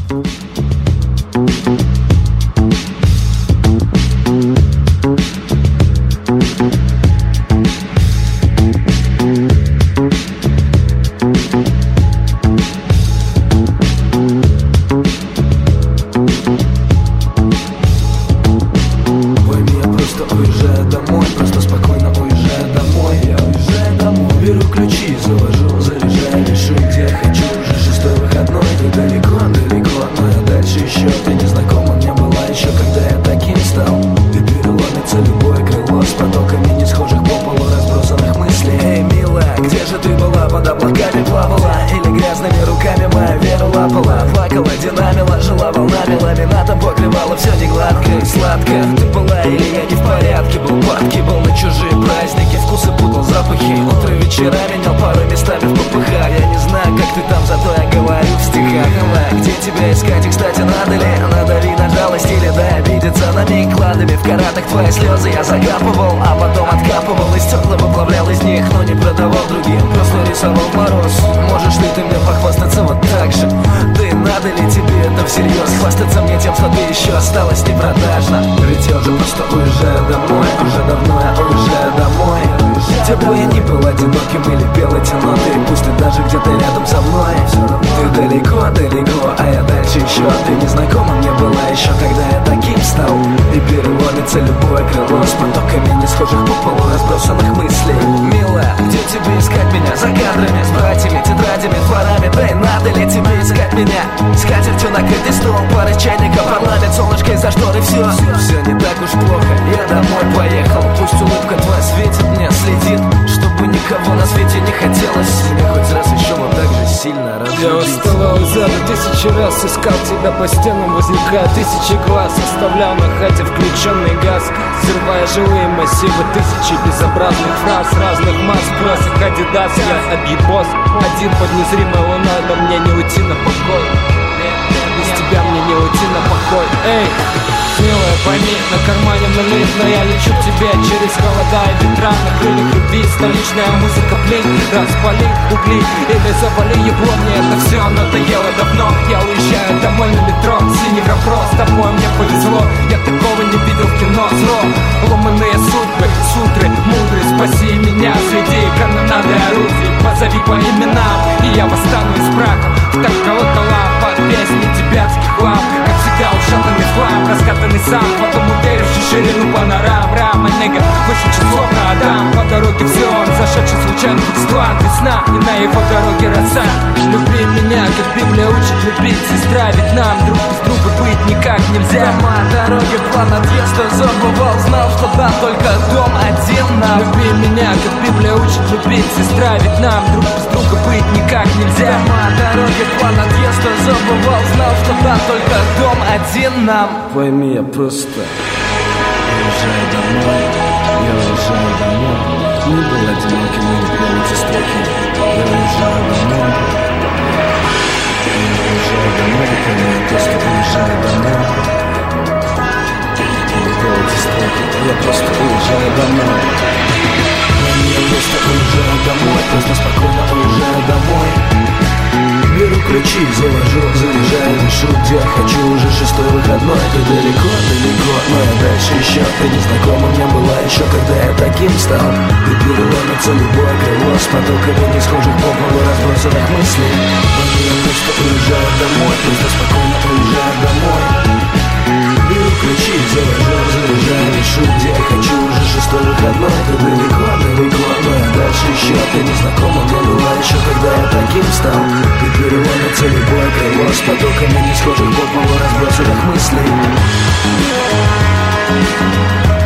Плакала, динамила, жила волнами, ламинатом покрывала все не гладко и сладко. Ты была или я не в порядке, был падки, был на чужие праздники, вкусы путал, запахи. Утро вечера менял пару местами в попыхах. Я не знаю, как ты там, зато я говорю в стихах. Где тебя искать и, кстати, надо ли? Надави на жалость или дай обидеться на миг кладами. В каратах твои слезы я закапывал, а потом откапывал из стекла, выплавлял из них, но не продавал другим, просто рисовал мороз. Можешь ли ты мне похвастаться вот так же? Да и надо ли тебе это всерьез? Хвастаться мне тем, что ты еще осталась непродажна. Ведь я уже просто уезжаю домой, уже давно я уезжаю домой. Где бы я ни был одиноким или пел эти ноты, пусть ты даже где-то рядом со мной. Ты далеко, далеко, а я дальше еще. Ты незнакома мне была еще, когда я таким стал. И переломится любое крыло с потоками не схожих по полу разбросанных мыслей. Милая, где тебе искать меня? За кадрами, с братьями, тетрадями, дворами. Да и надо ли тебе искать меня? Скатертью накрытый стол, пара чайника, парламент, солнышко из-за шторы. Все не так уж плохо, я домой поехал. Пусть улыбка твоя светит мне, следит, чтобы никого на свете не хотелось мне хоть раз еще вот так же сильно разбудить. Я уставал зада, тысячи раз искал тебя по стенам, возникая тысячи глаз. Оставлял на хате включенный газ, взрывая живые массивы, тысячи безобразных фраз, разных масс, красок, адидас. Я объебос, один под незримой луной, но мне не уйти на покой. Без тебя мне не уйти на покой. Эй, милая, пойми, на кармане налит, но я лечу к тебе через холода и ветра. На крыльях любви столичная музыка, блин. Распали угли или завали ебло, мне это все надоело давно. Я уезжаю домой на метро, синий вопрос, тобой мне повезло. Я такого не видел в кино, зло. Ломаные судьбы, сутры, мудрый, спаси меня среди канонады орудий. Позови по именам, и я восстану из праха. Так колокола под песни тибетских лав, как всегда ушатанный хлам, раскатанный сам, потом уверивший ширину панорам. Рама, нега, выше число Адам. По дороге все он, зашедший случайно в склад. Весна, и на его дороге роса. Люби меня, как Библия учит любить. Сестра, ведь нам друг без друга быть никак нельзя. Дома, дороги, план отъезда забывал, знал, что там только дом один нам. Люби меня, как Библия учит любить. Сестра, ведь нам друг без друга быть никак нельзя. Дома, дороги, план отъезда забывал, знал, что там только дом один нам. Пойми, я просто уезжаю домой, я уезжаю домой. Не был одиноким и не пел эти строки. Я уезжаю домой, я уезжаю домой, я просто уезжаю домой. Не пел эти строки, я просто уезжаю домой. Я просто уезжаю домой, просто спокойно уезжаю домой. Беру ключи, завожу, заряжаю, решу, где я хочу. Уже шестой выходной, ты далеко, далеко, но я дальше еще. Ты незнакома мне была еще, когда я таким стал. И переломится любое крыло с потоками не схожих по полу разбросанных мыслей. Я просто уезжаю домой, просто спокойно уезжаю домой. Беру ключи, завожу, заряжаю, решу, где я хочу. Уже шестой выходной, ты далеко, далеко, но я дальше еще. Ты незнакома мне была еще, когда я таким стал. И переломится любое крыло с потоками не схожих по полу разбросанных мыслей.